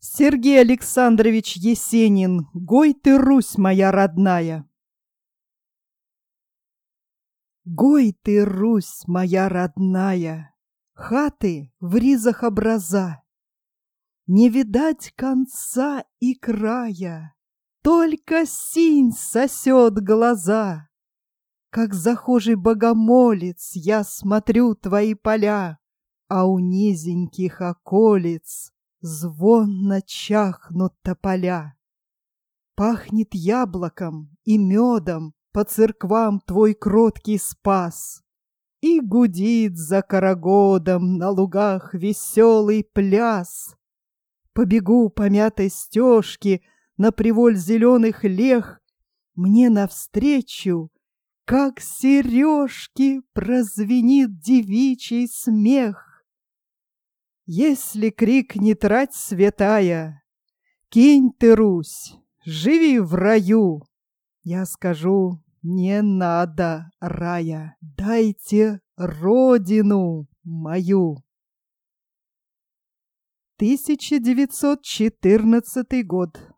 Сергей Александрович Есенин. Гой ты, Русь моя родная. Гой ты, Русь моя родная, хаты в ризах образа. Не видать конца и края, только синь сосет глаза. Как захожий богомолец я смотрю твои поля, а у низеньких околиц звонно чахнут тополя. Пахнет яблоком и медом по церквам твой кроткий спас, и гудит за карагодом на лугах веселый пляс. Побегу по мятой стежке на приволь зеленых лег, мне навстречу, как сережки, прозвенит девичий смех. Если крикнет рать святая: «Кинь ты, Русь, живи в раю!» Я скажу: не надо рая, дайте родину мою. 1914 год.